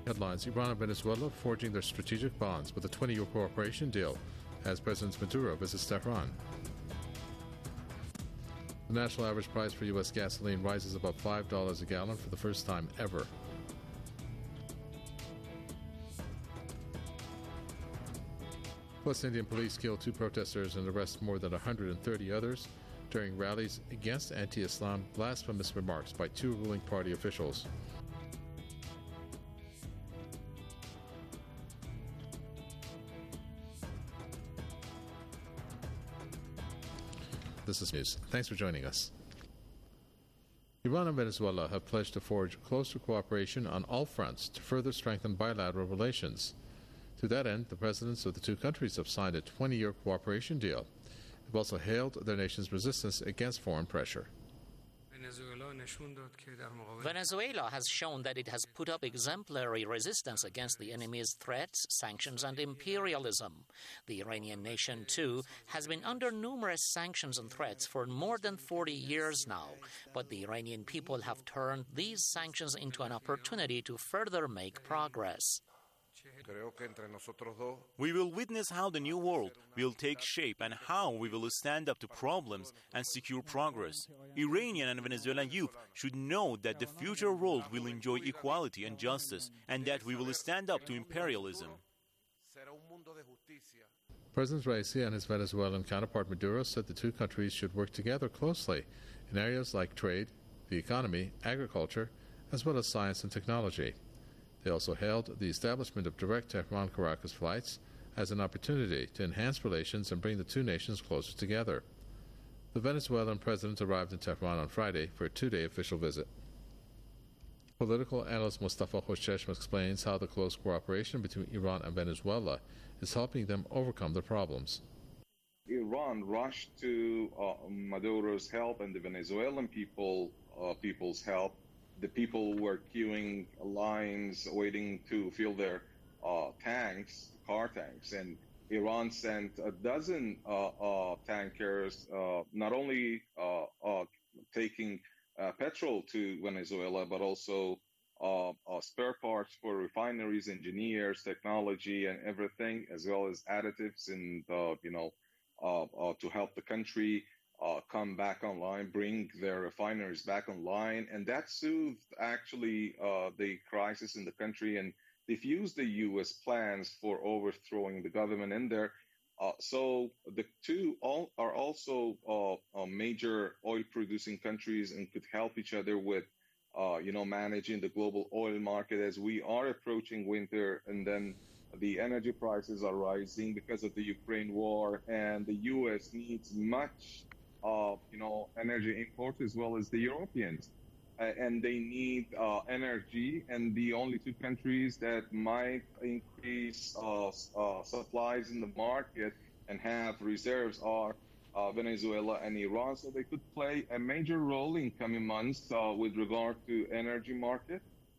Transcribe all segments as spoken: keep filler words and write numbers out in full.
Headlines: Iran and Venezuela forging their strategic bonds with a twenty-year cooperation deal as President Maduro visits Tehran. The national average price for U S gasoline rises above five dollars a gallon for the first time ever. West Indian police kill two protesters and arrest more than one hundred thirty others during rallies against anti-Islam blasphemous remarks by two ruling party officials. This is news. Thanks for joining us. Iran and Venezuela have pledged to forge closer cooperation on all fronts to further strengthen bilateral relations. To that end, the presidents of the two countries have signed a twenty-year cooperation deal. They've also hailed their nation's resistance against foreign pressure. Venezuela has shown that it has put up exemplary resistance against the enemy's threats, sanctions, and imperialism. The Iranian nation, too, has been under numerous sanctions and threats for more than forty years now. But the Iranian people have turned these sanctions into an opportunity to further make progress. We will witness how the new world will take shape and how we will stand up to problems and secure progress. Iranian and Venezuelan youth should know that the future world will enjoy equality and justice, and that we will stand up to imperialism. President Raisi and his Venezuelan counterpart Maduro said the two countries should work together closely in areas like trade, the economy, agriculture, as well as science and technology. They also hailed the establishment of direct Tehran-Caracas flights as an opportunity to enhance relations and bring the two nations closer together. The Venezuelan president arrived in Tehran on Friday for a two-day official visit. Political analyst Mustafa Khoshesh explains how the close cooperation between Iran and Venezuela is helping them overcome their problems. Iran rushed to uh, Maduro's help and the Venezuelan people, uh, people's help. The people were queuing lines, waiting to fill their uh, tanks, car tanks, and Iran sent a dozen uh, uh, tankers, uh, not only uh, uh, taking uh, petrol to Venezuela, but also uh, uh, spare parts for refineries, engineers, technology, and everything, as well as additives, and uh, you know, uh, uh, to help the country Uh, come back online, bring their refineries back online, and that soothed actually uh, the crisis in the country and diffused the U S plans for overthrowing the government in there. Uh, so the two all are also uh, uh, major oil-producing countries and could help each other with, uh, you know, managing the global oil market as we are approaching winter, and then the energy prices are rising because of the Ukraine war, and the U S needs much Uh, you know, energy imports as well as the Europeans. Uh, and they need uh, energy, and the only two countries that might increase uh, uh, supplies in the market and have reserves are uh, Venezuela and Iran. So they could play a major role in coming months uh, with regard to energy market.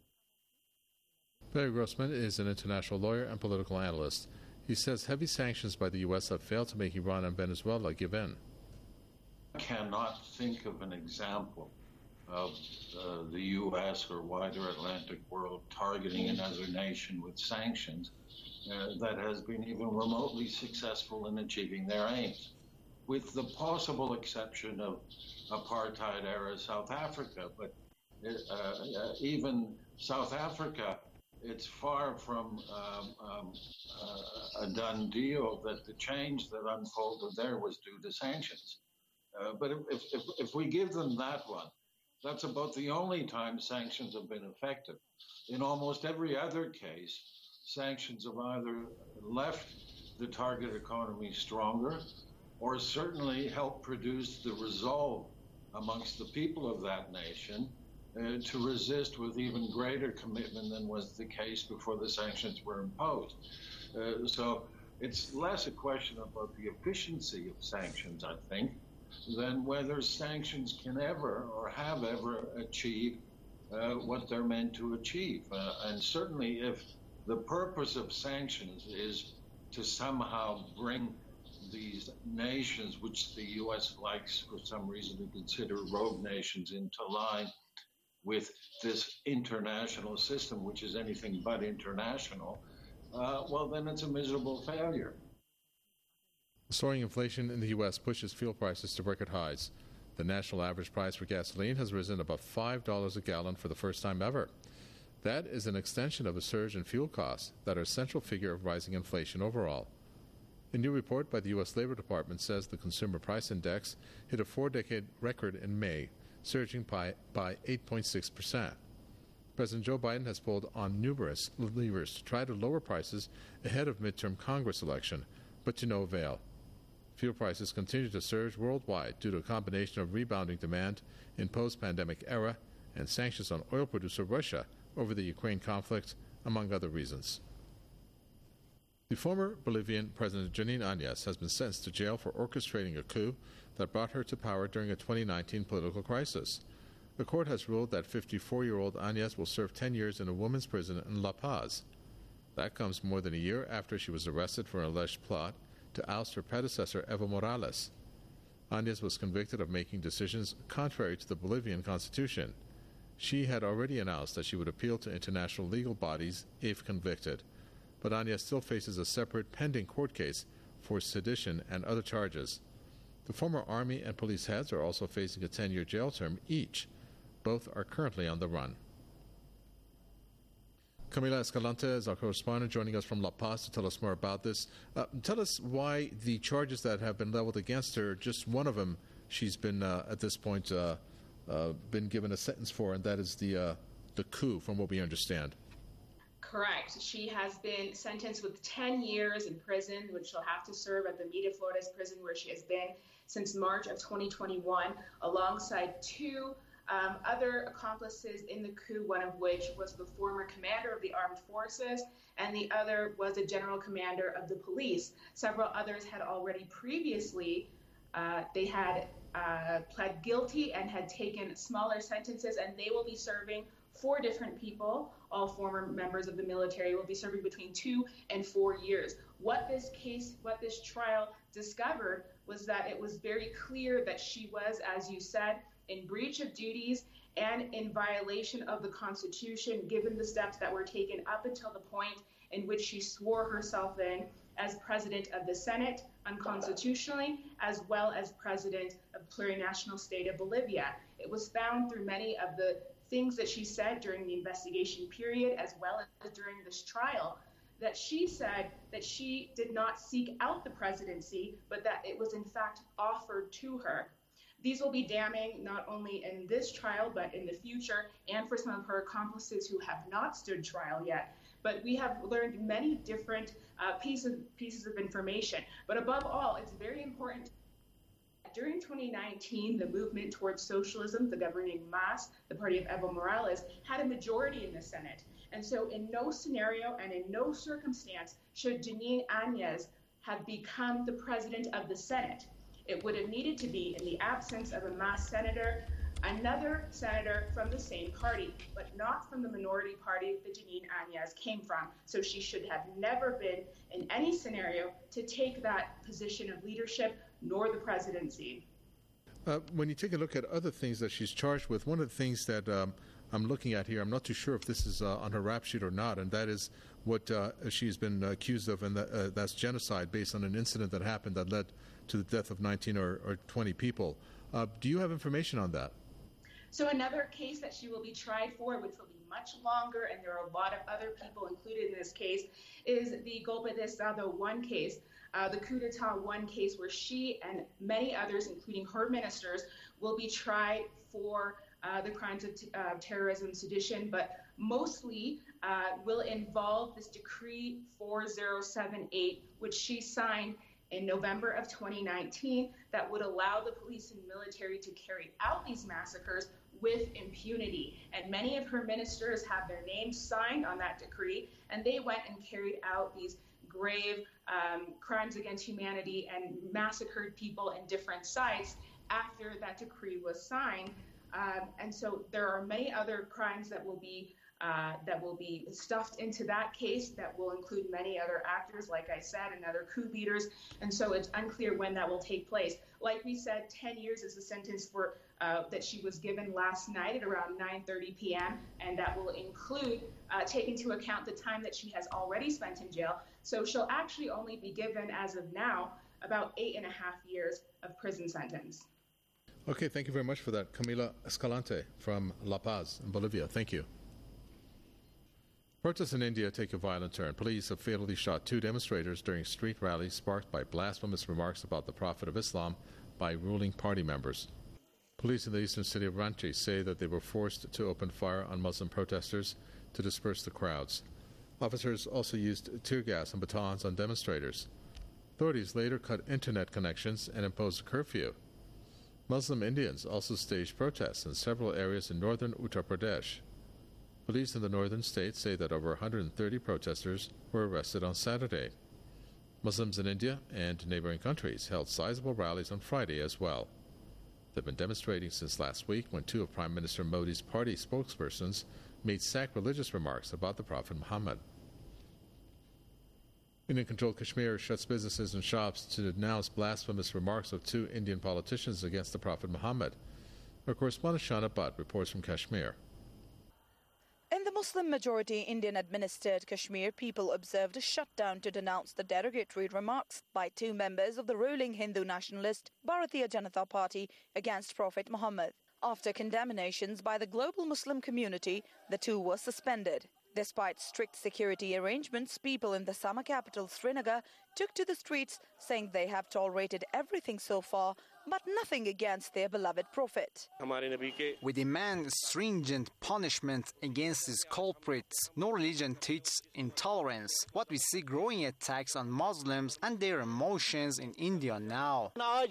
Barry Grossman is an international lawyer and political analyst. He says heavy sanctions by the U S have failed to make Iran and Venezuela give in. I cannot think of an example of uh, the U S or wider Atlantic world targeting another nation with sanctions uh, that has been even remotely successful in achieving their aims, with the possible exception of apartheid-era South Africa. But uh, uh, even South Africa, it's far from um, um, uh, a done deal that the change that unfolded there was due to sanctions. Uh, but if, if, if we give them that one, that's about the only time sanctions have been effective. In almost every other case, sanctions have either left the target economy stronger or certainly helped produce the resolve amongst the people of that nation uh, to resist with even greater commitment than was the case before the sanctions were imposed. Uh, so it's less a question about the efficiency of sanctions, I think, than whether sanctions can ever or have ever achieved uh, what they're meant to achieve. Uh, and certainly if the purpose of sanctions is to somehow bring these nations, which the U S likes for some reason to consider rogue nations, into line, with this international system, which is anything but international, uh, well, then it's a miserable failure. Soaring inflation in the U S pushes fuel prices to record highs. The national average price for gasoline has risen above five dollars a gallon for the first time ever. That is an extension of a surge in fuel costs that are a central figure of rising inflation overall. A new report by the U S Labor Department says the Consumer Price Index hit a four-decade record in May, surging by, by eight point six percent. President Joe Biden has pulled on numerous levers to try to lower prices ahead of midterm Congress election, but to no avail. Fuel prices continue to surge worldwide due to a combination of rebounding demand in post-pandemic era and sanctions on oil producer Russia over the Ukraine conflict, among other reasons. The former Bolivian President Janine Áñez has been sentenced to jail for orchestrating a coup that brought her to power during a twenty nineteen political crisis. The court has ruled that fifty-four-year-old Áñez will serve ten years in a women's prison in La Paz. That comes more than a year after she was arrested for an alleged plot to oust her predecessor Evo Morales. Áñez was convicted of making decisions contrary to the Bolivian constitution. She had already announced that she would appeal to international legal bodies if convicted, but Áñez still faces a separate pending court case for sedition and other charges. The former army and police heads are also facing a ten-year jail term each. Both are currently on the run. Camila Escalante is our correspondent, joining us from La Paz to tell us more about this. Uh, tell us why the charges that have been leveled against her, just one of them she's been, uh, at this point, uh, uh, been given a sentence for, and that is the, uh, the coup, from what we understand. Correct. She has been sentenced with ten years in prison, which she'll have to serve at the Miraflores prison, where she has been since March of twenty twenty-one, alongside two Um, other accomplices in the coup, one of which was the former commander of the armed forces, and the other was a general commander of the police. Several others had already previously, uh, they had uh, pled guilty and had taken smaller sentences, and they will be serving four different people, all former members of the military, will be serving between two and four years. What this case, what this trial discovered was that it was very clear that she was, as you said, in breach of duties and in violation of the Constitution, given the steps that were taken up until the point in which she swore herself in as president of the Senate unconstitutionally, as well as president of the plurinational state of Bolivia. It was found through many of the things that she said during the investigation period, as well as during this trial, that she said that she did not seek out the presidency, but that it was in fact offered to her. These will be damning not only in this trial, but in the future, and for some of her accomplices who have not stood trial yet. But we have learned many different uh, pieces, pieces of information. But above all, it's very important. During twenty nineteen, the movement towards socialism, the governing mass, the party of Evo Morales, had a majority in the Senate. And so in no scenario and in no circumstance should Janine Áñez have become the president of the Senate. It would have needed to be, in the absence of a mass senator, another senator from the same party, but not from the minority party that Janine Áñez came from. So she should have never been, in any scenario, to take that position of leadership, nor the presidency. Uh, when you take a look at other things that she's charged with, one of the things that um, I'm looking at here, I'm not too sure if this is uh, on her rap sheet or not, and that is what uh, she's been accused of, and that, uh, that's genocide based on an incident that happened that led to the death of nineteen or, or twenty people. Uh, do you have information on that? So another case that she will be tried for, which will be much longer, and there are a lot of other people included in this case, is the Golpe de Estado one case, uh, the coup d'etat one case, where she and many others, including her ministers, will be tried for uh, the crimes of t- uh, terrorism, sedition, but mostly uh, will involve this decree four zero seven eight, which she signed in November of twenty nineteen, that would allow the police and military to carry out these massacres with impunity. And many of her ministers have their names signed on that decree, and they went and carried out these grave um, crimes against humanity and massacred people in different sites after that decree was signed. Um, and so there are many other crimes that will be uh, that will be stuffed into that case that will include many other actors, like I said, and other coup leaders. And so it's unclear when that will take place. Like we said, ten years is the sentence for uh, that she was given last night at around nine thirty p.m. And that will include uh, take into account the time that she has already spent in jail. So she'll actually only be given, as of now, about eight and a half years of prison sentence. Okay, thank you very much for that. Camila Escalante from La Paz in Bolivia. Thank you. Protests in India take a violent turn. Police have fatally shot two demonstrators during street rallies sparked by blasphemous remarks about the Prophet of Islam by ruling party members. Police in the eastern city of Ranchi say that they were forced to open fire on Muslim protesters to disperse the crowds. Officers also used tear gas and batons on demonstrators. Authorities later cut internet connections and imposed a curfew. Muslim Indians also staged protests in several areas in northern Uttar Pradesh. Police in the northern state say that over one hundred thirty protesters were arrested on Saturday. Muslims in India and neighboring countries held sizable rallies on Friday as well. They've been demonstrating since last week when two of Prime Minister Modi's party spokespersons made sacrilegious remarks about the Prophet Muhammad. Indian-controlled Kashmir shuts businesses and shops to denounce blasphemous remarks of two Indian politicians against the Prophet Muhammad. Our correspondent Shana Butt reports from Kashmir. In the Muslim-majority Indian-administered Kashmir, people observed a shutdown to denounce the derogatory remarks by two members of the ruling Hindu nationalist Bharatiya Janata Party against Prophet Muhammad. After condemnations by the global Muslim community, the two were suspended. Despite strict security arrangements, people in the summer capital Srinagar took to the streets saying they have tolerated everything so far, but nothing against their beloved Prophet. We demand stringent punishment against these culprits. No religion teaches intolerance. What we see growing attacks on Muslims and their emotions in India now.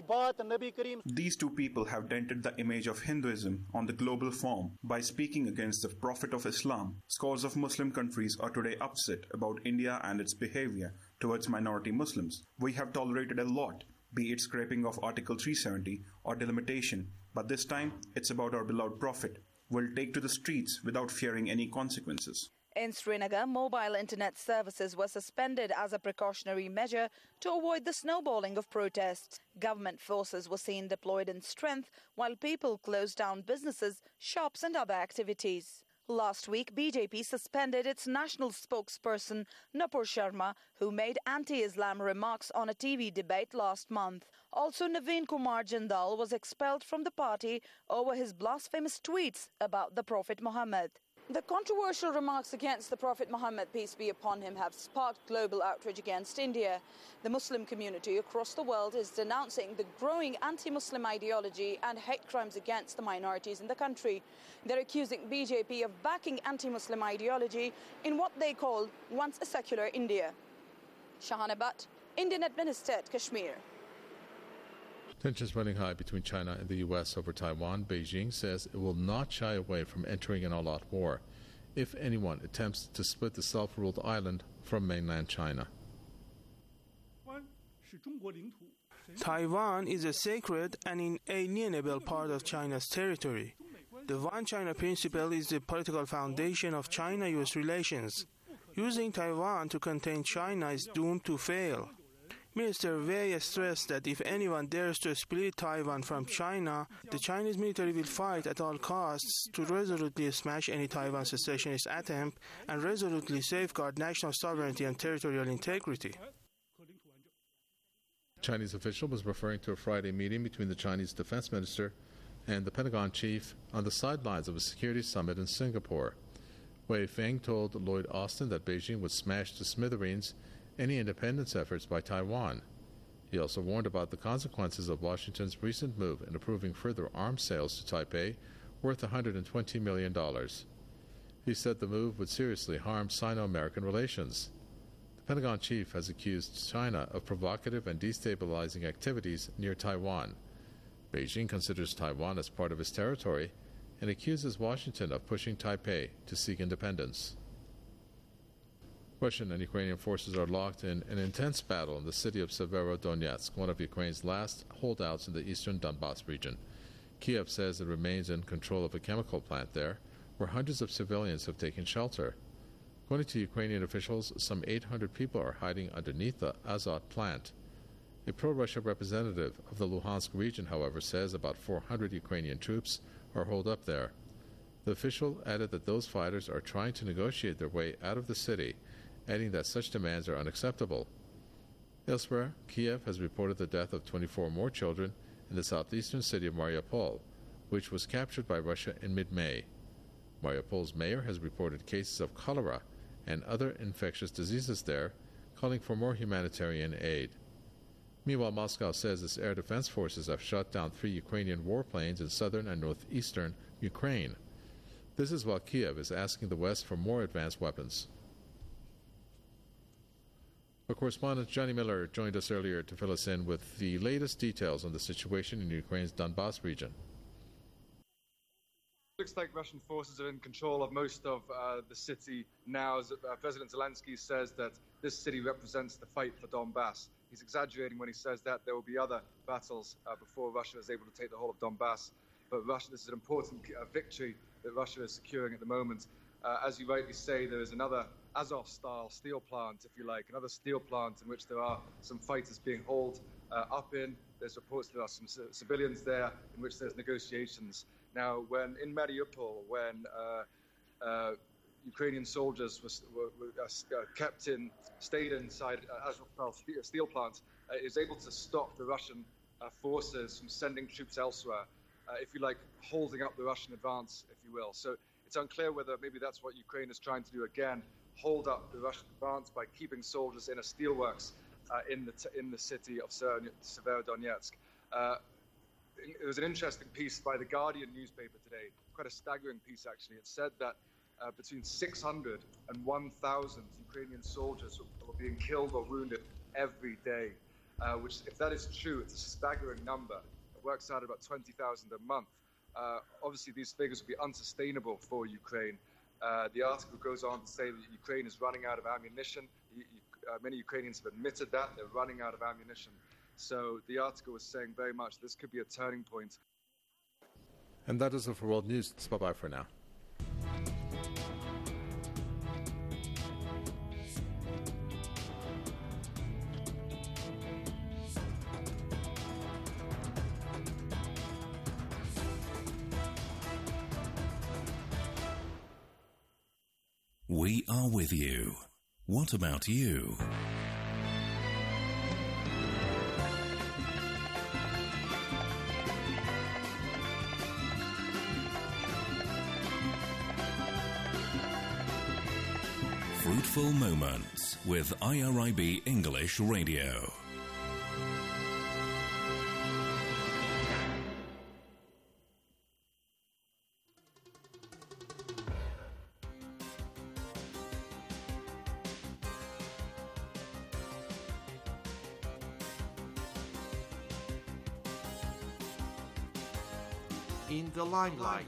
These two people have dented the image of Hinduism on the global forum by speaking against the Prophet of Islam. Scores of Muslim countries are today upset about India and its behavior towards minority Muslims. We have tolerated a lot, be it scraping of Article three seventy or delimitation, but this time it's about our beloved Prophet. We'll take to the streets without fearing any consequences. In Srinagar, mobile internet services were suspended as a precautionary measure to avoid the snowballing of protests. Government forces were seen deployed in strength while people closed down businesses, shops and other activities. Last week, B J P suspended its national spokesperson, Nupur Sharma, who made anti-Islam remarks on a T V debate last month. Also, Naveen Kumar Jindal was expelled from the party over his blasphemous tweets about the Prophet Muhammad. The controversial remarks against the Prophet Muhammad, peace be upon him, have sparked global outrage against India. The Muslim community across the world is denouncing the growing anti-Muslim ideology and hate crimes against the minorities in the country. They're accusing B J P of backing anti-Muslim ideology in what they call once a secular India. Shahana Butt, Indian-administered Kashmir. Tensions running high between China and the U S over Taiwan. Beijing says it will not shy away from entering an all-out war if anyone attempts to split the self-ruled island from mainland China. Taiwan is a sacred and inalienable part of China's territory. The One China principle is the political foundation of China-U S relations. Using Taiwan to contain China is doomed to fail. Minister Wei stressed that if anyone dares to split Taiwan from China, the Chinese military will fight at all costs to resolutely smash any Taiwan secessionist attempt and resolutely safeguard national sovereignty and territorial integrity. Chinese official was referring to a Friday meeting between the Chinese defense minister and the Pentagon chief on the sidelines of a security summit in Singapore. Wei Feng told Lloyd Austin that Beijing would smash to smithereens any independence efforts by Taiwan. He also warned about the consequences of Washington's recent move in approving further arms sales to Taipei worth one hundred twenty million dollars. He said the move would seriously harm Sino-American relations. The Pentagon chief has accused China of provocative and destabilizing activities near Taiwan. Beijing considers Taiwan as part of its territory and accuses Washington of pushing Taipei to seek independence. Russian and Ukrainian forces are locked in an intense battle in the city of Severodonetsk, one of Ukraine's last holdouts in the eastern Donbass region. Kiev says it remains in control of a chemical plant there, where hundreds of civilians have taken shelter. According to Ukrainian officials, some eight hundred people are hiding underneath the Azot plant. A pro-Russia representative of the Luhansk region, however, says about four hundred Ukrainian troops are holed up there. The official added that those fighters are trying to negotiate their way out of the city, adding that such demands are unacceptable. Elsewhere, Kiev has reported the death of twenty-four more children in the southeastern city of Mariupol, which was captured by Russia in mid-May. Mariupol's mayor has reported cases of cholera and other infectious diseases there, calling for more humanitarian aid. Meanwhile, Moscow says its air defense forces have shot down three Ukrainian warplanes in southern and northeastern Ukraine. This is while Kiev is asking the West for more advanced weapons. Our correspondent Johnny Miller joined us earlier to fill us in with the latest details on the situation in Ukraine's Donbass region. Looks like Russian forces are in control of most of uh, the city now. As, uh, President Zelensky says that this city represents the fight for Donbass. He's exaggerating when he says that there will be other battles uh, before Russia is able to take the whole of Donbass. But Russia, this is an important uh, victory that Russia is securing at the moment. Uh, as you rightly say, there is another Azov-style steel plant, if you like, another steel plant in which there are some fighters being hauled uh, up in. There's reports there are some c- civilians there in which there's negotiations. Now, when in Mariupol, when uh, uh, Ukrainian soldiers were, were, were uh, kept in, stayed inside uh, Azov-style steel plant, uh, it was able to stop the Russian uh, forces from sending troops elsewhere, uh, if you like, holding up the Russian advance, if you will. So it's unclear whether maybe that's what Ukraine is trying to do again, hold up the Russian advance by keeping soldiers in a steelworks uh, in the t- in the city of Severodonetsk. Uh, it was an interesting piece by the Guardian newspaper today, quite a staggering piece actually. It said that uh, between six hundred and one thousand Ukrainian soldiers were, were being killed or wounded every day, uh, which, if that is true, it's a staggering number. It works out about twenty thousand a month. Uh, obviously, these figures will be unsustainable for Ukraine. Uh, the article goes on to say that Ukraine is running out of ammunition. You, you, uh, many Ukrainians have admitted that they're running out of ammunition. So the article was saying very much this could be a turning point. And that is it for World News. Bye-bye for now. We are with you. What about you? Fruitful Moments with I R I B English Radio. In the limelight.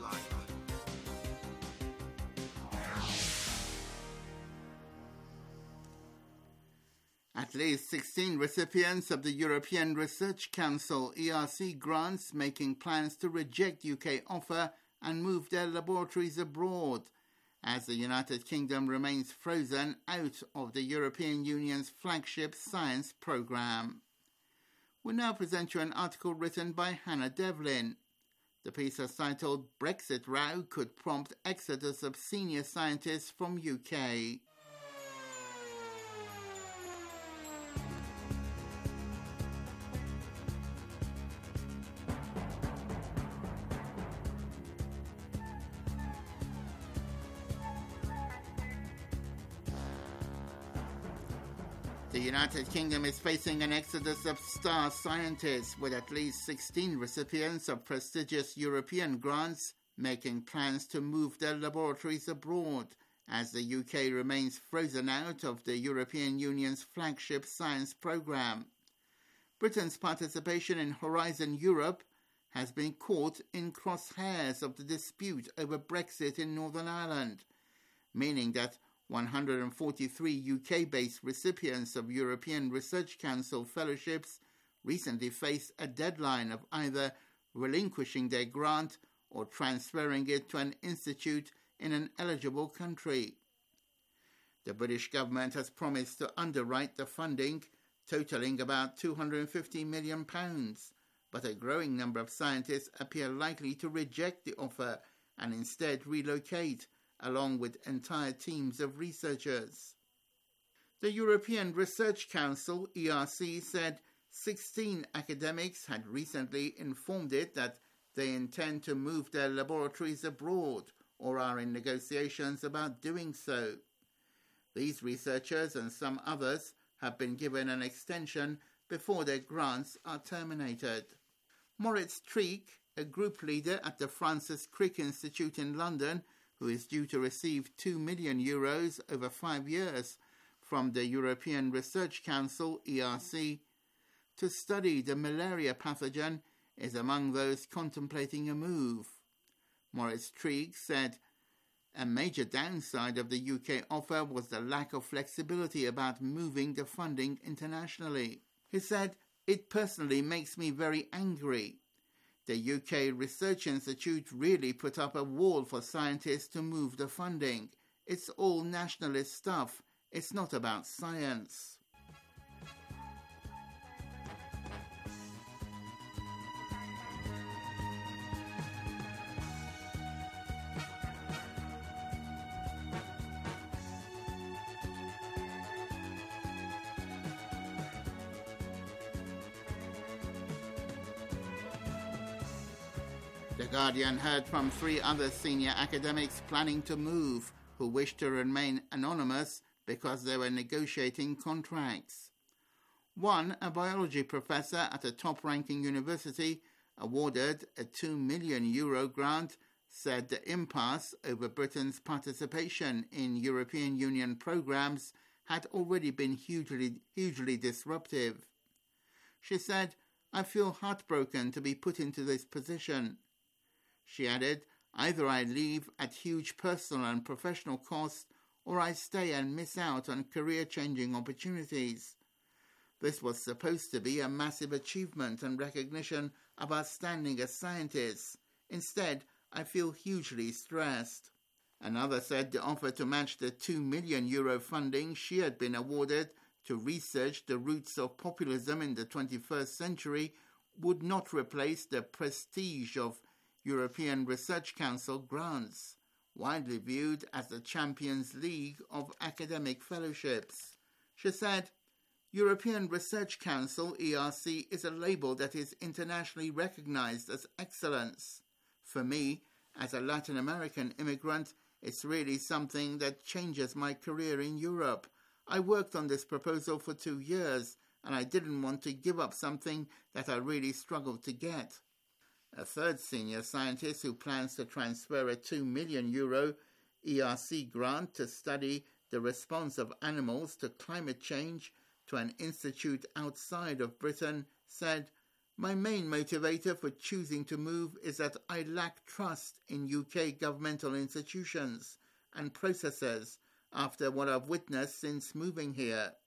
At least sixteen recipients of the European Research Council E R C grants making plans to reject U K offer and move their laboratories abroad, as the United Kingdom remains frozen out of the European Union's flagship science programme. We now present you an article written by Hannah Devlin. The piece is titled "Brexit Row Could Prompt Exodus of Senior Scientists from U K." The United Kingdom is facing an exodus of star scientists, with at least sixteen recipients of prestigious European grants making plans to move their laboratories abroad, as the U K remains frozen out of the European Union's flagship science programme. Britain's participation in Horizon Europe has been caught in crosshairs of the dispute over Brexit in Northern Ireland, meaning that one hundred forty-three U K-based recipients of European Research Council fellowships recently faced a deadline of either relinquishing their grant or transferring it to an institute in an eligible country. The British government has promised to underwrite the funding, totaling about two hundred fifty million pounds, but a growing number of scientists appear likely to reject the offer and instead relocate, along with entire teams of researchers. The European Research Council, E R C, said sixteen academics had recently informed it that they intend to move their laboratories abroad or are in negotiations about doing so. These researchers and some others have been given an extension before their grants are terminated. Moritz Treek, a group leader at the Francis Crick Institute in London, who is due to receive two million euros over five years from the European Research Council, E R C, to study the malaria pathogen, is among those contemplating a move. Moritz Treek said, "A major downside of the U K offer was the lack of flexibility about moving the funding internationally." He said, "It personally makes me very angry. The U K Research Institute really put up a wall for scientists to move the funding. It's all nationalist stuff. It's not about science." The Guardian heard from three other senior academics planning to move who wished to remain anonymous because they were negotiating contracts. One, a biology professor at a top-ranking university, awarded a two million euro grant, said the impasse over Britain's participation in European Union programs had already been hugely, hugely disruptive. She said, "I feel heartbroken to be put into this position." She added, "Either I leave at huge personal and professional cost, or I stay and miss out on career-changing opportunities. This was supposed to be a massive achievement and recognition of our standing as scientists. Instead, I feel hugely stressed." Another said the offer to match the two million euro funding she had been awarded to research the roots of populism in the twenty-first century would not replace the prestige of European Research Council grants, widely viewed as the Champions League of academic fellowships. She said, "European Research Council, E R C, is a label that is internationally recognized as excellence. For me, as a Latin American immigrant, it's really something that changes my career in Europe. I worked on this proposal for two years, and I didn't want to give up something that I really struggled to get." A third senior scientist who plans to transfer a two million euro E R C grant to study the response of animals to climate change to an institute outside of Britain said, "My main motivator for choosing to move is that I lack trust in U K governmental institutions and processes after what I've witnessed since moving here.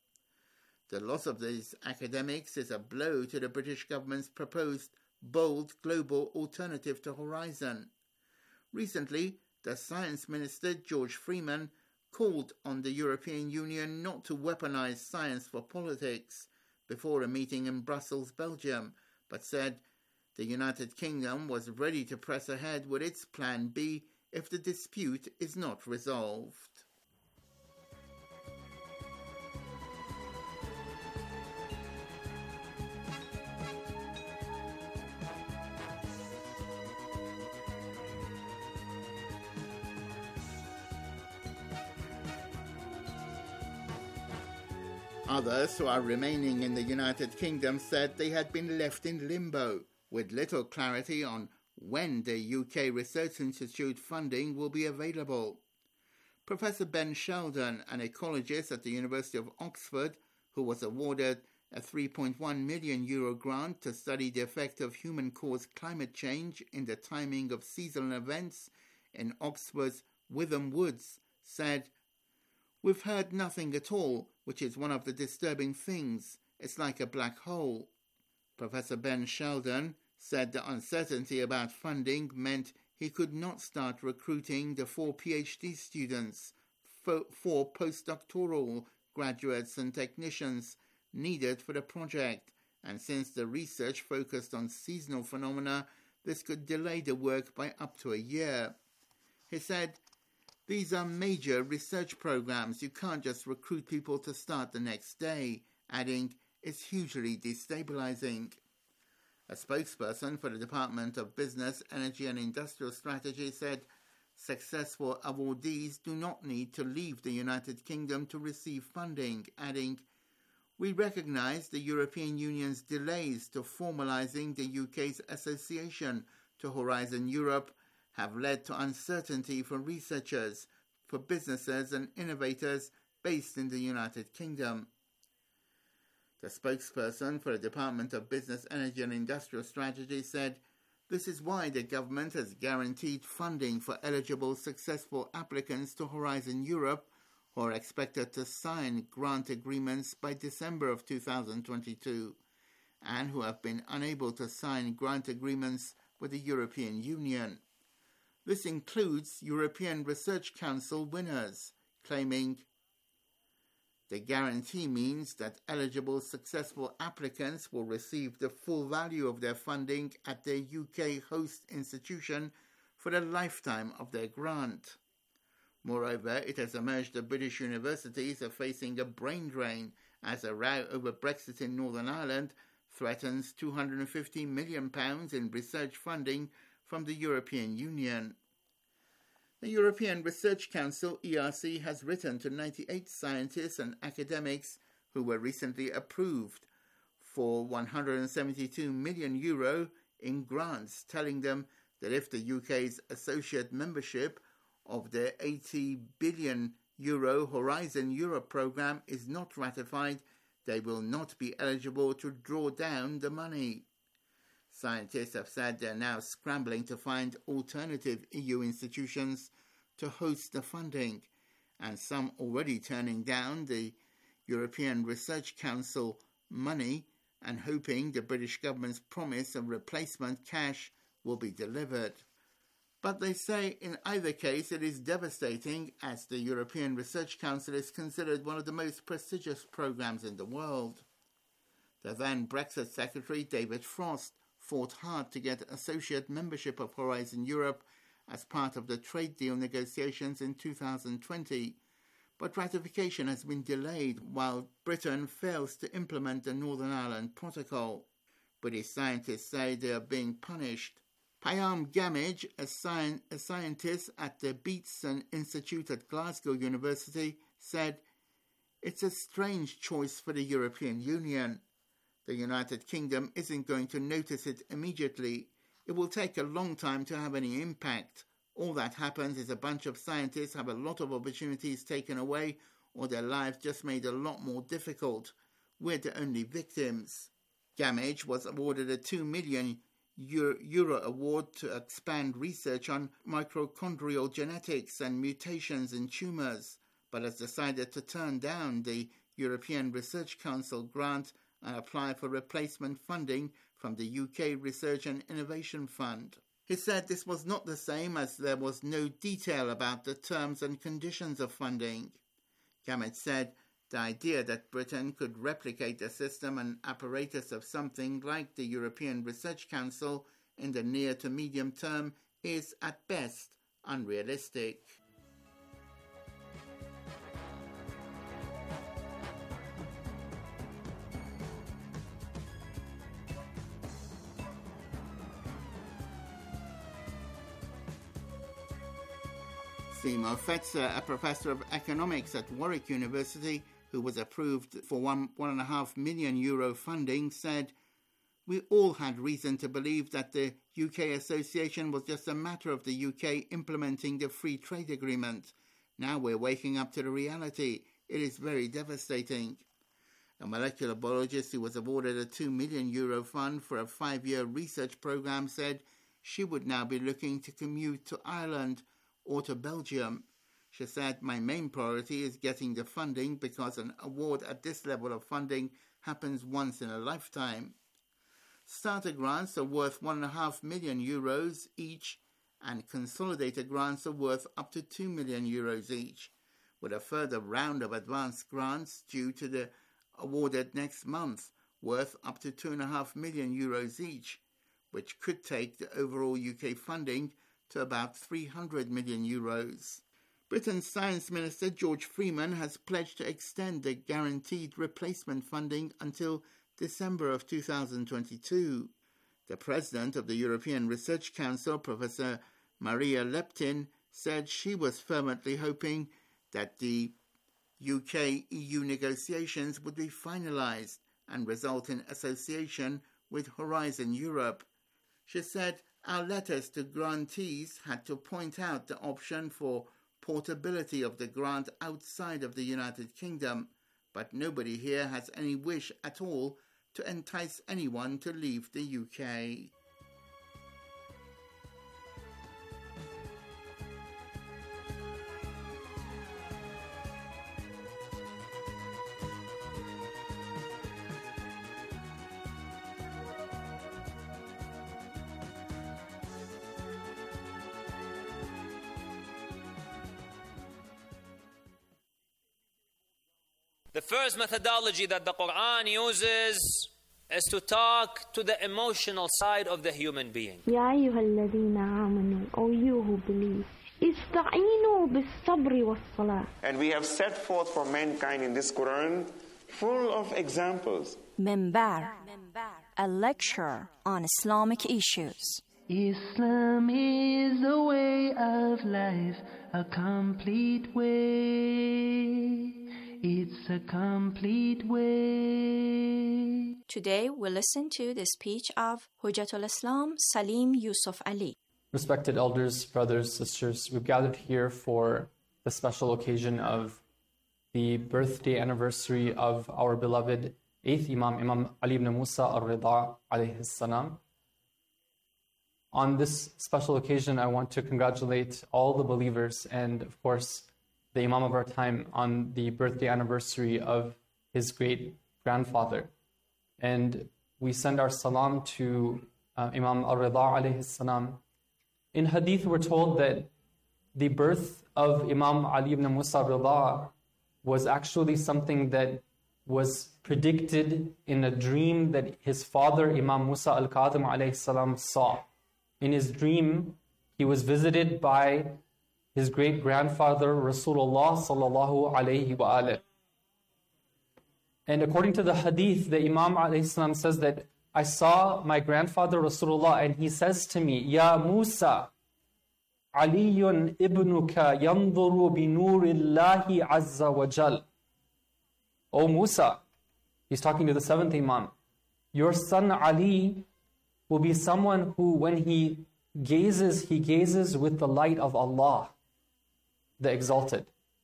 The loss of these academics is a blow to the British government's proposed bold global alternative to Horizon." Recently, the Science Minister, George Freeman, called on the European Union not to weaponize science for politics before a meeting in Brussels, Belgium, but said the United Kingdom was ready to press ahead with its Plan B if the dispute is not resolved. Others who are remaining in the United Kingdom said they had been left in limbo, with little clarity on when the U K Research Institute funding will be available. Professor Ben Sheldon, an ecologist at the University of Oxford, who was awarded a three point one million euro grant to study the effect of human-caused climate change in the timing of seasonal events in Oxford's Witham Woods, said, "We've heard nothing at all, which is one of the disturbing things. It's like a black hole." Professor Ben Sheldon said the uncertainty about funding meant he could not start recruiting the four PhD students, four postdoctoral graduates and technicians needed for the project, and since the research focused on seasonal phenomena, this could delay the work by up to a year. He said, "These are major research programs. You can't just recruit people to start the next day," adding, "It's hugely destabilizing." A spokesperson for the Department of Business, Energy and Industrial Strategy said successful awardees do not need to leave the United Kingdom to receive funding, adding, "We recognise the European Union's delays to formalising the U K's association to Horizon Europe have led to uncertainty for researchers, for businesses and innovators based in the United Kingdom." The spokesperson for the Department of Business, Energy and Industrial Strategy said, "This is why the government has guaranteed funding for eligible successful applicants to Horizon Europe who are expected to sign grant agreements by December of two thousand twenty-two and who have been unable to sign grant agreements with the European Union. This includes European Research Council winners, claiming the guarantee means that eligible successful applicants will receive the full value of their funding at their U K host institution for the lifetime of their grant. Moreover, it has emerged that British universities are facing a brain drain as a row over Brexit in Northern Ireland threatens two hundred fifty million pounds in research funding from the European Union. The European Research Council, E R C, has written to ninety-eight scientists and academics who were recently approved for one hundred seventy-two million euro in grants, telling them that if the U K's associate membership of the eighty billion euro Horizon Europe programme is not ratified, they will not be eligible to draw down the money. Scientists have said they're now scrambling to find alternative E U institutions to host the funding, and some already turning down the European Research Council money and hoping the British government's promise of replacement cash will be delivered. But they say in either case it is devastating, as the European Research Council is considered one of the most prestigious programmes in the world. The then Brexit Secretary David Frost fought hard to get associate membership of Horizon Europe as part of the trade deal negotiations in two thousand twenty, but ratification has been delayed while Britain fails to implement the Northern Ireland Protocol. British scientists say they are being punished. Payam Gamage, a, sci- a scientist at the Beatson Institute at Glasgow University, said, "It's a strange choice for the European Union. The United Kingdom isn't going to notice it immediately. It will take a long time to have any impact. All that happens is a bunch of scientists have a lot of opportunities taken away or their lives just made a lot more difficult. We're the only victims." Gamage was awarded a two million euro award to expand research on mitochondrial genetics and mutations in tumours, but has decided to turn down the European Research Council grant and apply for replacement funding from the U K Research and Innovation Fund. He said this was not the same as there was no detail about the terms and conditions of funding. Gamage said the idea that Britain could replicate the system and apparatus of something like the European Research Council in the near to medium term is at best unrealistic. Seymour Fetzer, a professor of economics at Warwick University, who was approved for one, one and a half million euro funding, said, "We all had reason to believe that the U K association was just a matter of the U K implementing the free trade agreement. Now we're waking up to the reality. It is very devastating." A molecular biologist who was awarded a two million euro fund for a five-year research programme said she would now be looking to commute to Ireland or to Belgium. She said, "My main priority is getting the funding because an award at this level of funding happens once in a lifetime." Starter grants are worth one and a half million euros each and consolidated grants are worth up to two million euros each, with a further round of advanced grants due to the awarded next month, worth up to two point five million euros each, which could take the overall U K funding to about three hundred million euros. Britain's Science Minister George Freeman has pledged to extend the guaranteed replacement funding until December of two thousand twenty-two. The president of the European Research Council, Professor Maria Leptin, said she was fervently hoping that the U K E U negotiations would be finalised and result in association with Horizon Europe. She said, "Our letters to grantees had to point out the option for portability of the grant outside of the United Kingdom, but nobody here has any wish at all to entice anyone to leave the U K." The first methodology that the Quran uses is to talk to the emotional side of the human being. يا أيها الذين آمنوا, O you who believe, استعينوا بالصبر والصلاة. And we have set forth for mankind in this Quran full of examples. Minbar, a lecture on Islamic issues. Islam is a way of life, a complete way. It's a complete way. Today we listen to the speech of Hujjatul Islam Salim Yusuf Ali. Respected elders, brothers, sisters, we've gathered here for the special occasion of the birthday anniversary of our beloved eighth Imam, Imam Ali ibn Musa al-Rida alayhi salam. On this special occasion, I want to congratulate all the believers and, of course, the Imam of our time on the birthday anniversary of his great grandfather. And we send our salam to uh, Imam al-Rida alayhi salam. In hadith, we're told that the birth of Imam Ali ibn Musa al-Rida was actually something that was predicted in a dream that his father, Imam Musa al-Kadhim alayhi salam, saw. In his dream, he was visited by his great-grandfather, Rasulullah sallallahu alayhi wa alayhi. And according to the hadith, the Imam alayhi salam says that I saw my grandfather Rasulullah and he says to me, Ya Musa, Aliyun ibnuka yanzuru bi nurillahi azza wa jal. O Musa, he's talking to the seventh Imam, your son Ali will be someone who when he gazes, he gazes with the light of Allah, the Exalted.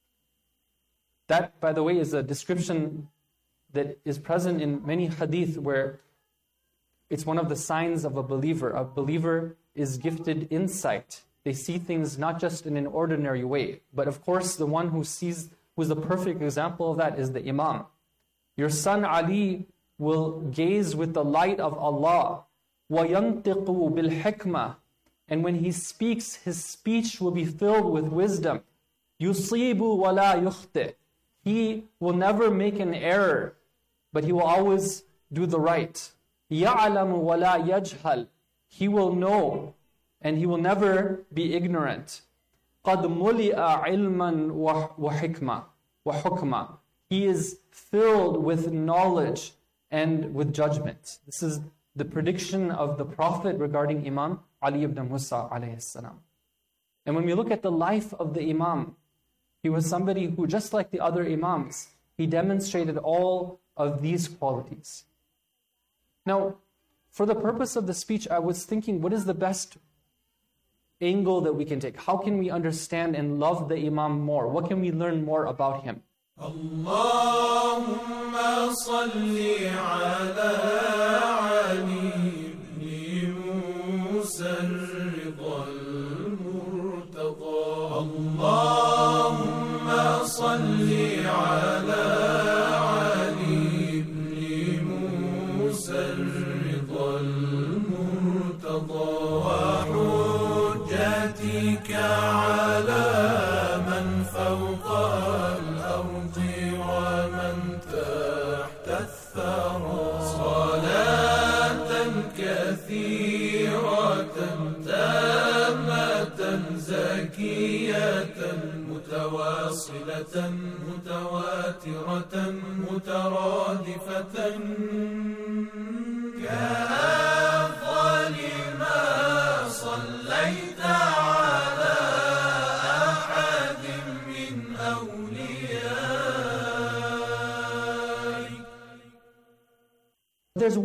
That, by the way, is a description that is present in many hadith where it's one of the signs of a believer. A believer is gifted insight. They see things not just in an ordinary way, but of course the one who sees, who is the perfect example of that is the Imam. Your son Ali will gaze with the light of Allah. وَيَنْتِقُ بِالْحِكْمَةِ. And when he speaks, his speech will be filled with wisdom. يُصِيبُ وَلَا يُخْطِئ. He will never make an error, but he will always do the right. يَعْلَمُ وَلَا يَجْهَلْ. He will know, and he will never be ignorant. قَدْ مُلِئَ عِلْمًا وَحِكْمًا وَحُكْمًا. He is filled with knowledge and with judgment. This is the prediction of the Prophet regarding Imam Ali ibn Musa alayhi salam. And when we look at the life of the Imam, he was somebody who, just like the other Imams, he demonstrated all of these qualities. Now, for the purpose of the speech, I was thinking, what is the best angle that we can take? How can we understand and love the Imam more? What can we learn more about him? Allahumma salli ala Ali ibn Musa al-Rida al-Murtada. Allahumma salli ala Ali ibn Musa al-Rida al-Murtada wa hujjat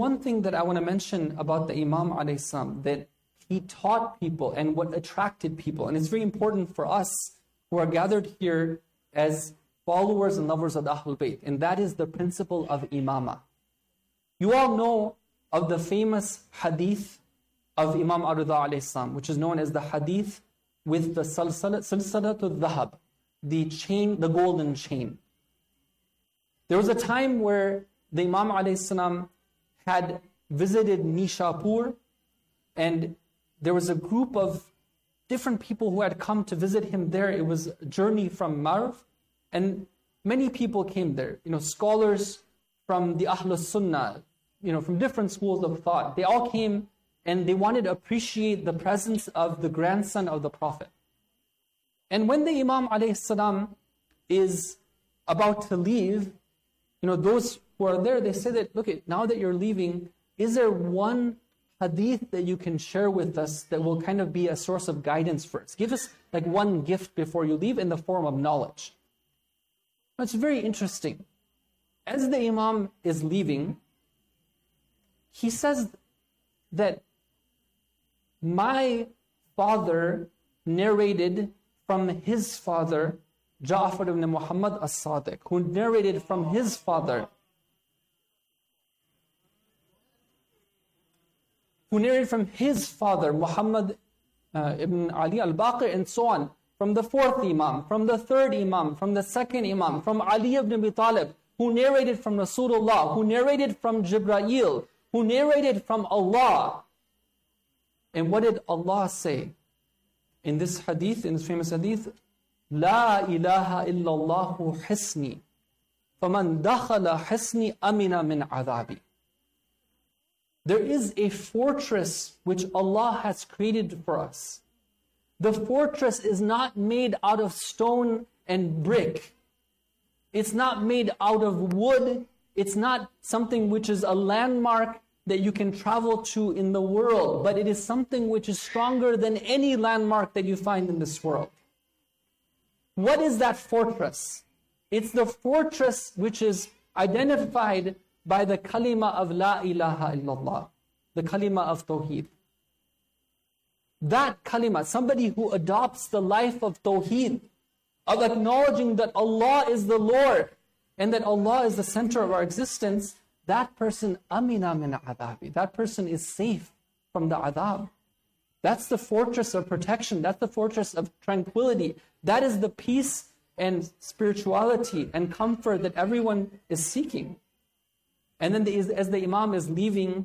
one thing that I want to mention about the Imam alayhi salam, that he taught people and what attracted people. And it's very important for us who are gathered here as followers and lovers of the Ahlul Bayt. And that is the principle of imamah. You all know of the famous hadith of Imam Ar-Ridha alayhi salam, which is known as the hadith with the silsilatul dhahab, the chain, the golden chain. There was a time where the Imam alayhi salam had visited Nishapur, and there was a group of different people who had come to visit him there. It was a journey from Marv, and many people came there. You know, scholars from the Ahlus Sunnah, you know, from different schools of thought. They all came and they wanted to appreciate the presence of the grandson of the Prophet. And when the Imam alayhi salam is about to leave, you know, those who are there, they say that, look, now that you're leaving, is there one hadith that you can share with us that will kind of be a source of guidance for us? Give us like one gift before you leave in the form of knowledge. It's very interesting. As the Imam is leaving, he says that my father narrated from his father, Ja'far ibn Muhammad as-Sadiq, who narrated from his father, who narrated from his father, Muhammad uh, ibn Ali al-Baqir, and so on, from the fourth Imam, from the third Imam, from the second Imam, from Ali ibn Abi Talib, who narrated from Rasulullah, who narrated from Jibreel, who narrated from Allah. And what did Allah say in this hadith, in this famous hadith? La ilaha illallahu hisni, faman dakhala hisni amina min adhabi. There is a fortress which Allah has created for us. The fortress is not made out of stone and brick. It's not made out of wood. It's not something which is a landmark that you can travel to in the world, but it is something which is stronger than any landmark that you find in this world. What is that fortress? It's the fortress which is identified by the kalima of La ilaha illallah, the kalima of Tawheed. That kalima, somebody who adopts the life of Tawheed, of acknowledging that Allah is the Lord and that Allah is the center of our existence, that person, amina min adabi, that person is safe from the adab. That's the fortress of protection. That's the fortress of tranquility. That is the peace and spirituality and comfort that everyone is seeking. And then the, as the Imam is leaving,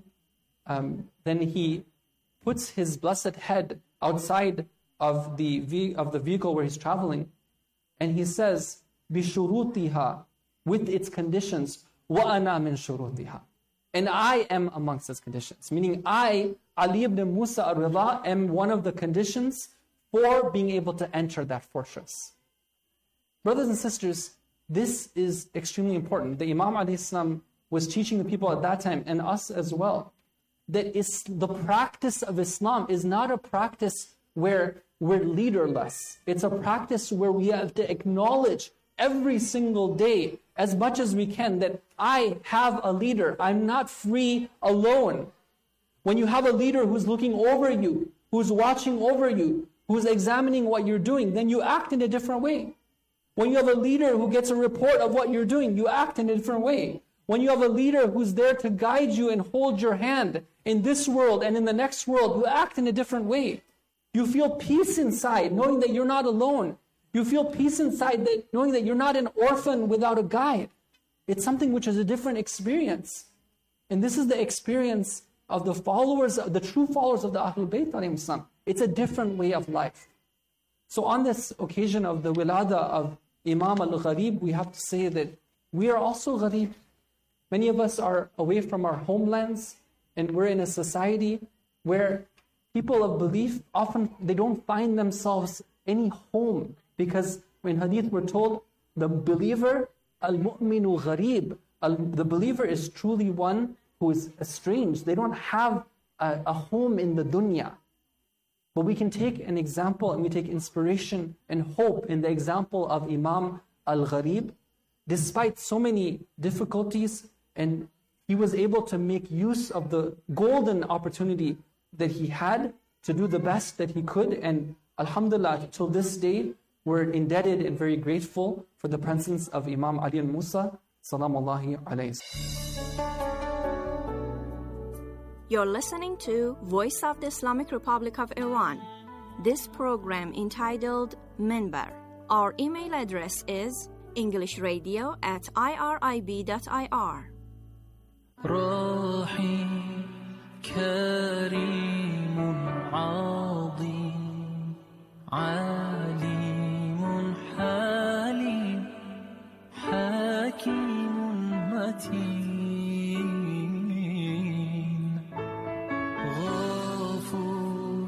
um, then he puts his blessed head outside of the, of the vehicle where he's traveling, and he says, بِشُرُوطِهَا, with its conditions, وَأَنَا مِن شُرُوطِهَا, and I am amongst its conditions. Meaning I, Ali ibn Musa Ar-Ridha, am one of the conditions for being able to enter that fortress. Brothers and sisters, this is extremely important. The Imam alayhi salam was teaching the people at that time, and us as well, that is, the practice of Islam is not a practice where we're leaderless. It's a practice where we have to acknowledge every single day, as much as we can, that I have a leader. I'm not free alone. When you have a leader who's looking over you, who's watching over you, who's examining what you're doing, then you act in a different way. When you have a leader who gets a report of what you're doing, you act in a different way. When you have a leader who's there to guide you and hold your hand in this world and in the next world, you act in a different way. You feel peace inside, knowing that you're not alone. You feel peace inside, that knowing that you're not an orphan without a guide. It's something which is a different experience. And this is the experience of the followers, the true followers of the Ahlul Bayt alayhim salam. It's a different way of life. So on this occasion of the wilada of Imam al-Gharib, we have to say that we are also gharib. Many of us are away from our homelands, and we're in a society where people of belief, often they don't find themselves any home, because in hadith we're told, the believer, al-mu'minu gharib, the believer is truly one who is estranged. They don't have a, a home in the dunya. But we can take an example, and we take inspiration and hope in the example of Imam al-Gharib. Despite so many difficulties and he was able to make use of the golden opportunity that he had to do the best that he could. And alhamdulillah, till this day, we're indebted and very grateful for the presence of Imam Ali ibn Musa, salamullahi alayhi. You're listening to Voice of the Islamic Republic of Iran. This program entitled Minbar. Our email address is englishradio at irib dot i r. رحيم كريم عظيم عليم حليم حكيم متين غفور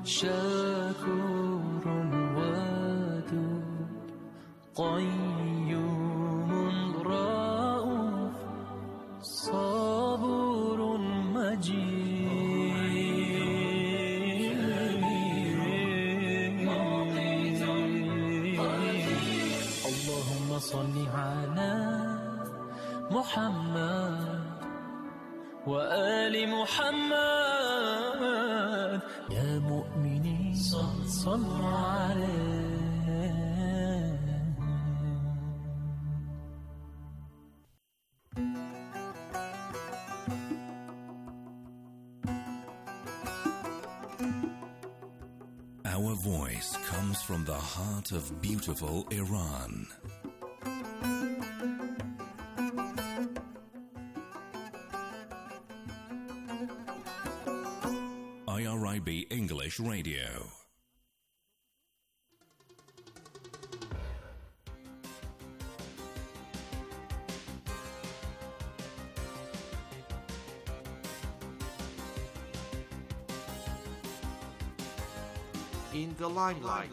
شكور ودود قيوم رؤوف صبور مجيد اللهم صل على محمد وآل محمد يا مؤمنين صلوا عليه. Our voice comes from the heart of beautiful Iran. I R I B English Radio. In the limelight.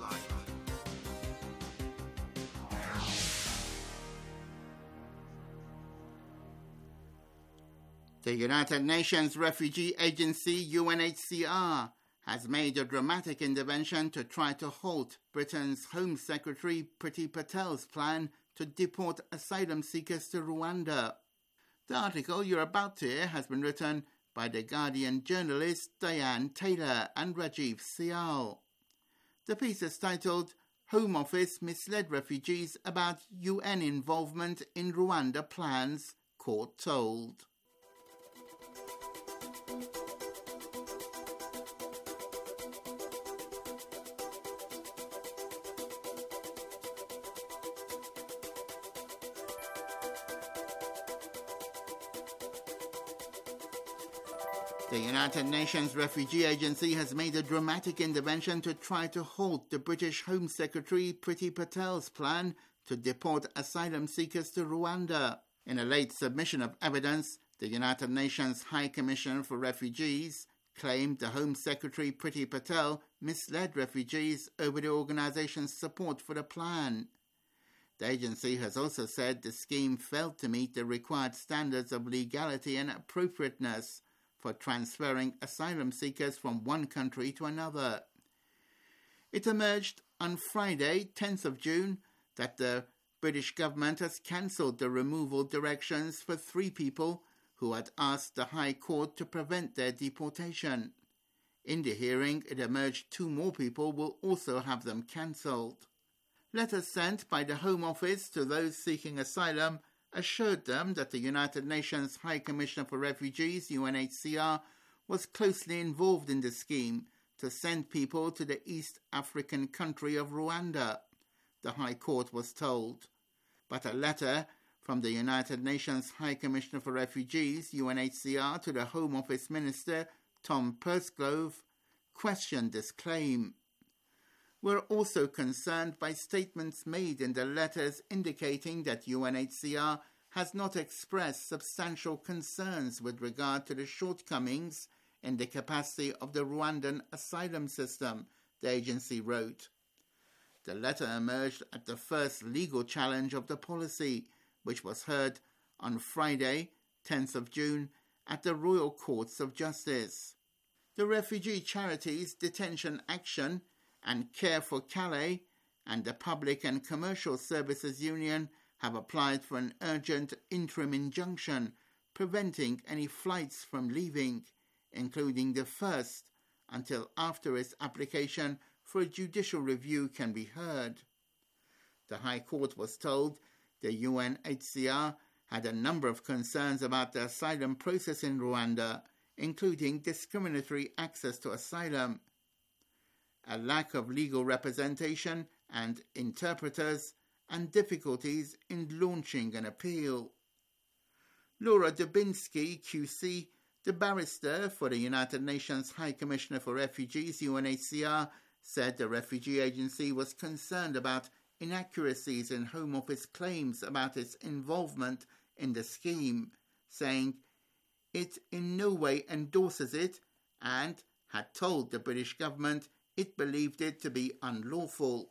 The United Nations Refugee Agency, U N H C R, has made a dramatic intervention to try to halt Britain's Home Secretary Priti Patel's plan to deport asylum seekers to Rwanda. The article you're about to hear has been written by The Guardian journalists Diane Taylor and Rajiv Sial. The piece is titled Home Office Misled Refugees About U N Involvement in Rwanda Plans, Court Told. The United Nations Refugee Agency has made a dramatic intervention to try to halt the British Home Secretary Priti Patel's plan to deport asylum seekers to Rwanda. In a late submission of evidence, the United Nations High Commissioner for Refugees claimed the Home Secretary Priti Patel misled refugees over the organization's support for the plan. The agency has also said the scheme failed to meet the required standards of legality and appropriateness for transferring asylum seekers from one country to another. It emerged on Friday, tenth of June, that the British government has cancelled the removal directions for three people who had asked the High Court to prevent their deportation. In the hearing, it emerged two more people will also have them cancelled. Letters sent by the Home Office to those seeking asylum assured them that the United Nations High Commissioner for Refugees, U N H C R, was closely involved in the scheme to send people to the East African country of Rwanda, the High Court was told. But a letter from the United Nations High Commissioner for Refugees, U N H C R, to the Home Office Minister, Tom Pursglove, questioned this claim. We're also concerned by statements made in the letters indicating that U N H C R has not expressed substantial concerns with regard to the shortcomings in the capacity of the Rwandan asylum system, the agency wrote. The letter emerged at the first legal challenge of the policy, which was heard on Friday, tenth of June, at the Royal Courts of Justice. The refugee charities Detention Action and Care for Calais and the Public and Commercial Services Union have applied for an urgent interim injunction preventing any flights from leaving, including the first, until after its application for a judicial review can be heard. The High Court was told the U N H C R had a number of concerns about the asylum process in Rwanda, including discriminatory access to asylum, a lack of legal representation and interpreters, and difficulties in launching an appeal. Laura Dubinsky, Q C, the barrister for the United Nations High Commissioner for Refugees, U N H C R, said the refugee agency was concerned about inaccuracies in Home Office claims about its involvement in the scheme, saying it in no way endorses it and had told the British government it believed it to be unlawful.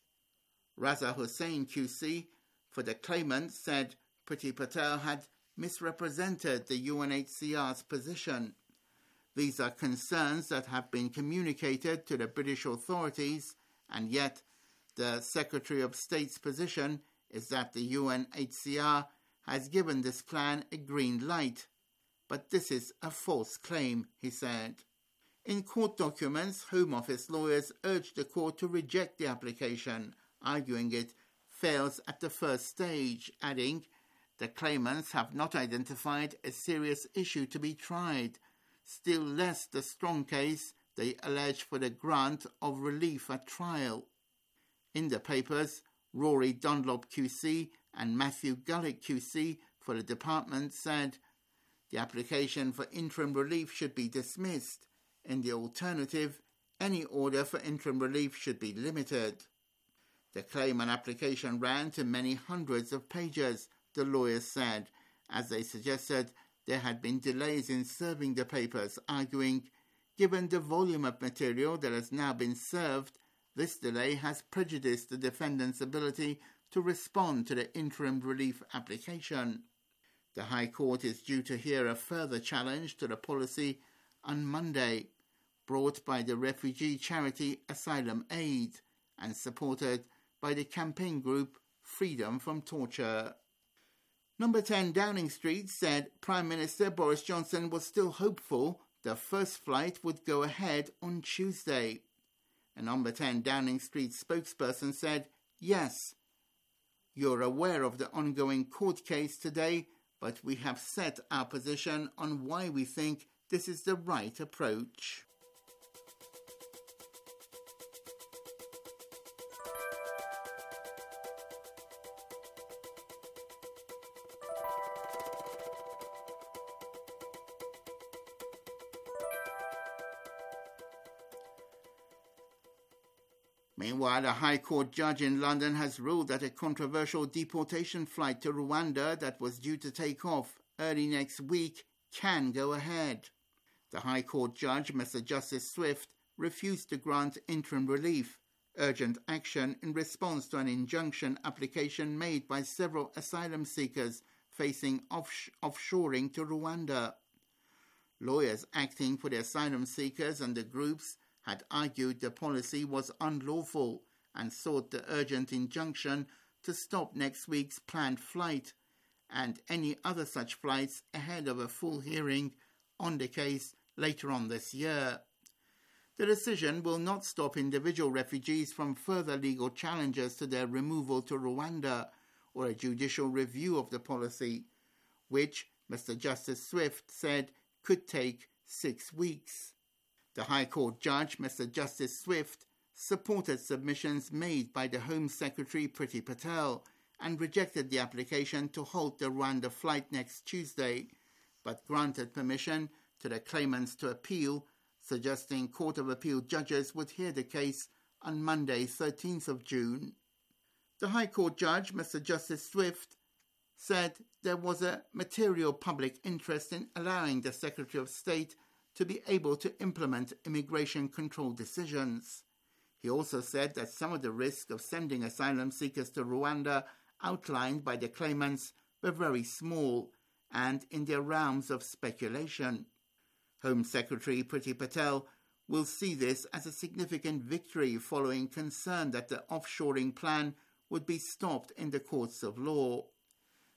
Raza Hussain, Q C, for the claimant, said Priti Patel had misrepresented the U N H C R's position. These are concerns that have been communicated to the British authorities, and yet the Secretary of State's position is that the U N H C R has given this plan a green light. But this is a false claim, he said. In court documents, Home Office lawyers urged the court to reject the application, arguing it fails at the first stage, adding, the claimants have not identified a serious issue to be tried, still less the strong case they allege for the grant of relief at trial. In the papers, Rory Dunlop Q C and Matthew Gulick Q C for the department said the application for interim relief should be dismissed. In the alternative, any order for interim relief should be limited. The claim and application ran to many hundreds of pages, the lawyers said, as they suggested there had been delays in serving the papers, arguing, given the volume of material that has now been served, this delay has prejudiced the defendant's ability to respond to the interim relief application. The High Court is due to hear a further challenge to the policy on Monday, brought by the refugee charity Asylum Aid and supported by the campaign group Freedom from Torture. Number ten Downing Street said Prime Minister Boris Johnson was still hopeful the first flight would go ahead on Tuesday. A Number ten Downing Street spokesperson said, yes, you're aware of the ongoing court case today, but we have set our position on why we think this is the right approach. Meanwhile, a High Court judge in London has ruled that a controversial deportation flight to Rwanda that was due to take off early next week can go ahead. The High Court judge, Mister Justice Swift, refused to grant interim relief, urgent action in response to an injunction application made by several asylum seekers facing off- offshoring to Rwanda. Lawyers acting for the asylum seekers and the groups had argued the policy was unlawful and sought the urgent injunction to stop next week's planned flight and any other such flights ahead of a full hearing on the case later on this year. The decision will not stop individual refugees from further legal challenges to their removal to Rwanda or a judicial review of the policy, which Mister Justice Swift said could take six weeks. The High Court judge, Mister Justice Swift, supported submissions made by the Home Secretary Priti Patel and rejected the application to halt the Rwanda flight next Tuesday, but granted permission to the claimants to appeal, suggesting Court of Appeal judges would hear the case on Monday, thirteenth of June. The High Court judge, Mister Justice Swift, said there was a material public interest in allowing the Secretary of State to be able to implement immigration control decisions. He also said that some of the risks of sending asylum seekers to Rwanda outlined by the claimants were very small and in the realms of speculation. Home Secretary Priti Patel will see this as a significant victory following concern that the offshoring plan would be stopped in the courts of law.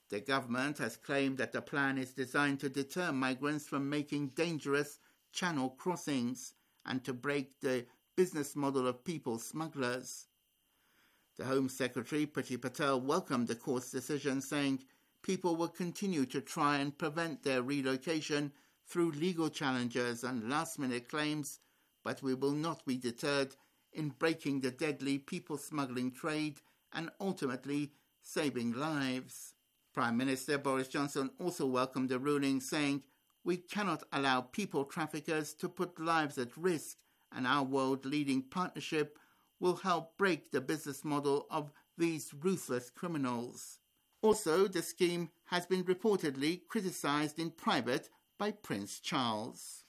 The government has claimed that the plan is designed to deter migrants from making dangerous channel crossings and to break the business model of people smugglers. The Home Secretary, Priti Patel, welcomed the court's decision, saying people will continue to try and prevent their relocation through legal challenges and last-minute claims, but we will not be deterred in breaking the deadly people smuggling trade and ultimately saving lives. Prime Minister Boris Johnson also welcomed the ruling, saying, "We cannot allow people traffickers to put lives at risk, and our world-leading partnership will help break the business model of these ruthless criminals." Also, the scheme has been reportedly criticised in private by Prince Charles.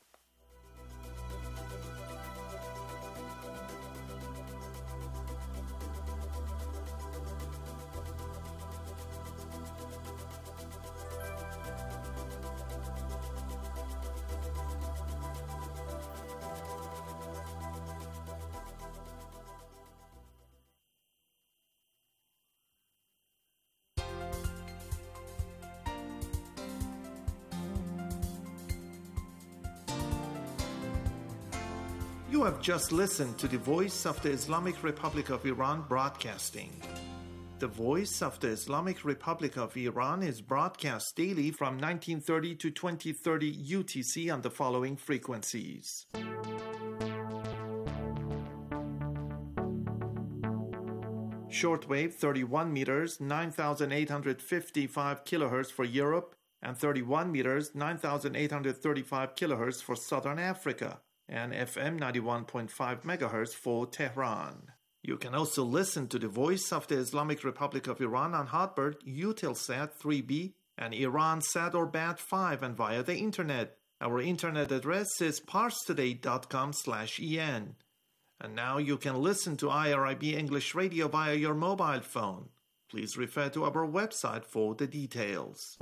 You have just listened to the Voice of the Islamic Republic of Iran broadcasting. The Voice of the Islamic Republic of Iran is broadcast daily from nineteen thirty to twenty thirty U T C on the following frequencies. Shortwave thirty-one meters, nine thousand eight hundred fifty-five kilohertz for Europe, and thirty-one meters, nine thousand eight hundred thirty-five kilohertz for Southern Africa, and F M ninety-one point five megahertz for Tehran. You can also listen to the Voice of the Islamic Republic of Iran on Hotbird, Eutelsat three B, and Iransat or B A T five, and via the internet. Our internet address is parstoday dot com slash en. And now you can listen to I R I B English Radio via your mobile phone. Please refer to our website for the details.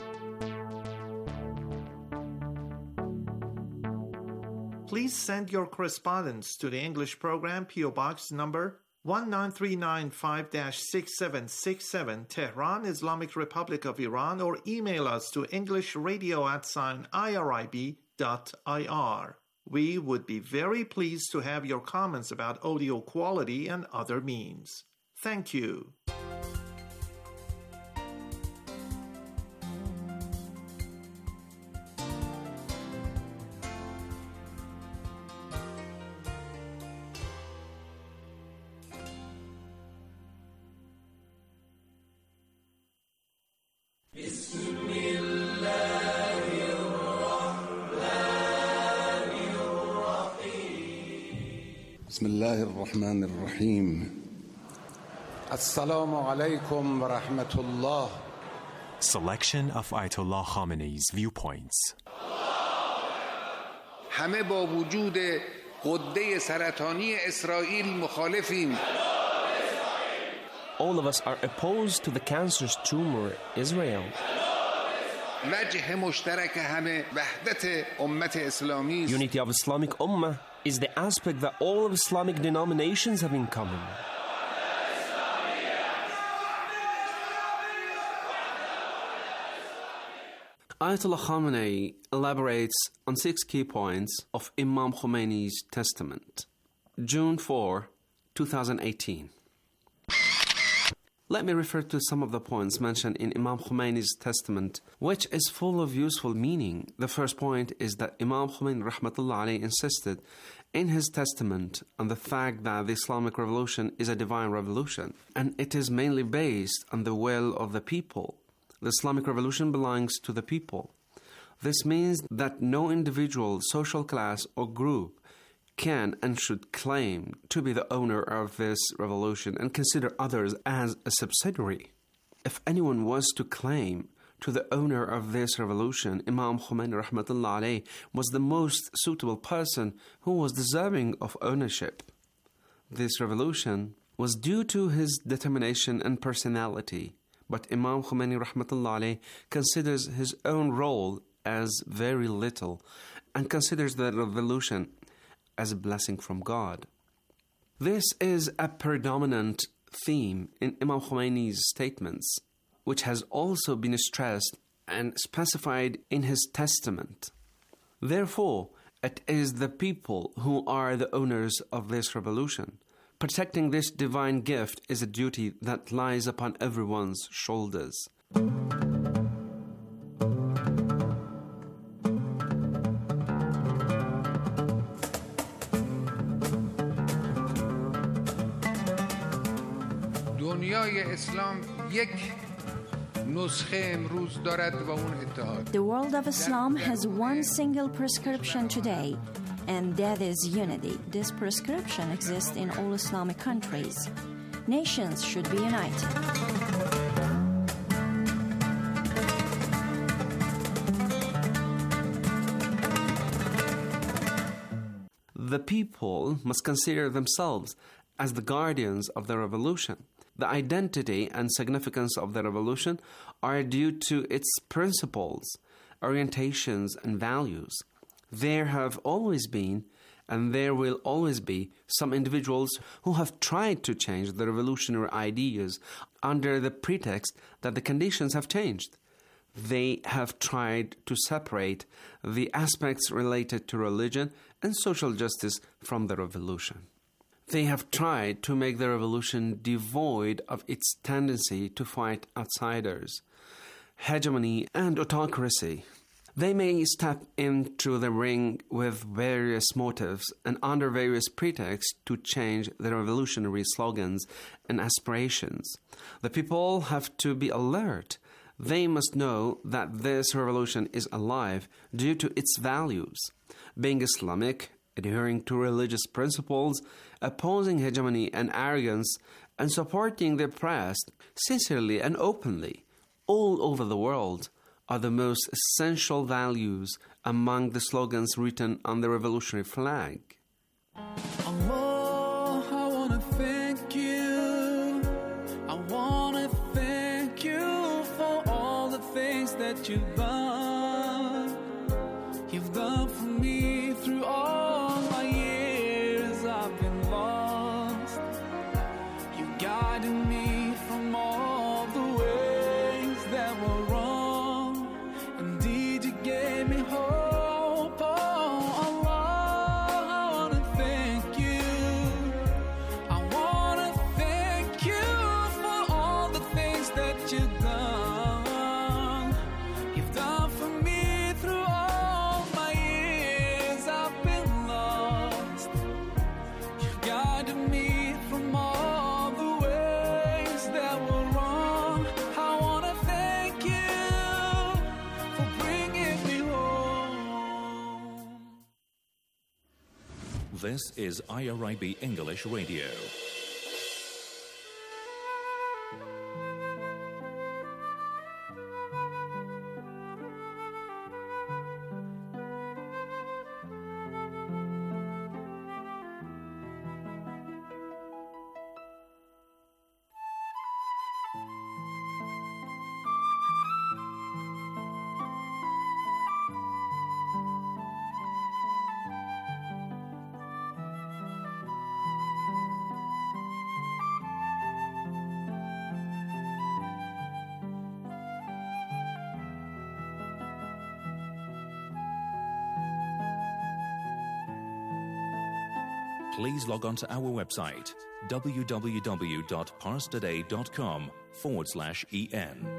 Please send your correspondence to the English program, P O Box number one nine three nine five dash six seven six seven, Tehran, Islamic Republic of Iran, or email us to englishradio at sign irib dot ir. We would be very pleased to have your comments about audio quality and other means. Thank you. بسم الله الرحمن الرحيم السلام عليكم ورحمة الله. Selection of Ayatollah Khamenei's viewpoints. همه با وجود غده سرطانی اسرائیل مخالفیم. All of us are opposed to the cancerous tumor Israel. وجه مشترک همه وحدت امت اسلامی است. Unity of Islamic Ummah is the aspect that all of Islamic denominations have in common. Ayatollah Khamenei elaborates on six key points of Imam Khomeini's testament. June fourth, twenty eighteen. Let me refer to some of the points mentioned in Imam Khomeini's testament, which is full of useful meaning. The first point is that Imam Khomeini Rahmatullah Alayhi insisted in his testament on the fact that the Islamic revolution is a divine revolution, and it is mainly based on the will of the people. The Islamic revolution belongs to the people. This means that no individual, social class, or group can and should claim to be the owner of this revolution and consider others as a subsidiary. If anyone was to claim to the owner of this revolution, Imam Khomeini Rahmatullah Alayhi was the most suitable person who was deserving of ownership. This revolution was due to his determination and personality, but Imam Khomeini Rahmatullah Alayhi considers his own role as very little and considers the revolution as a blessing from God. This is a predominant theme in Imam Khomeini's statements. which has also been stressed and specified in his testament. Therefore, it is the people who are the owners of this revolution. Protecting this divine gift is a duty that lies upon everyone's shoulders. دنیای اسلام یک نسخه امروز دارد و اون اتحاد. The world of Islam has one single prescription today, and that is unity. This prescription exists in all Islamic countries. Nations should be united. The people must consider themselves as the guardians of the revolution. The identity and significance of the revolution are due to its principles, orientations, and values. There have always been, and there will always be, some individuals who have tried to change the revolutionary ideas under the pretext that the conditions have changed. They have tried to separate the aspects related to religion and social justice from the revolution. They have tried to make the revolution devoid of its tendency to fight outsiders, hegemony, and autocracy. They may step into the ring with various motives and under various pretexts to change the revolutionary slogans and aspirations. The people have to be alert. They must know that this revolution is alive due to its values. Being Islamic, adhering to religious principles, opposing hegemony and arrogance, and supporting the oppressed sincerely and openly all over the world are the most essential values among the slogans written on the revolutionary flag. Allah, I want to thank you. I want to thank you for all the things that you've done. You've done for me through all my years I've been lost. You guided me from all the ways that were wrong. Indeed, you gave me hope. Oh, Allah, I want to thank you. I want to thank you for all the things that you've done. You've done for me through all my years I've been lost. You've guided me from all the ways that were wrong. I want to thank you for bringing me home. This is I R I B English Radio. Please log on to our website, w w w dot parstoday dot com forward slash en.